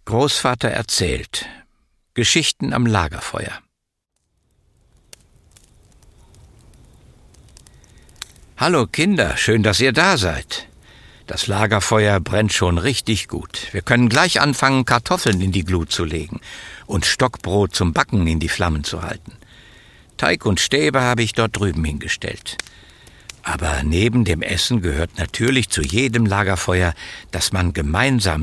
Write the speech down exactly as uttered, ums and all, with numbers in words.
Großvater erzählt. Geschichten am Lagerfeuer. Hallo Kinder, schön, dass ihr da seid. Das Lagerfeuer brennt schon richtig gut. Wir können gleich anfangen, Kartoffeln in die Glut zu legen und Stockbrot zum Backen in die Flammen zu halten. Teig und Stäbe habe ich dort drüben hingestellt. Aber neben dem Essen gehört natürlich zu jedem Lagerfeuer, dass man gemeinsam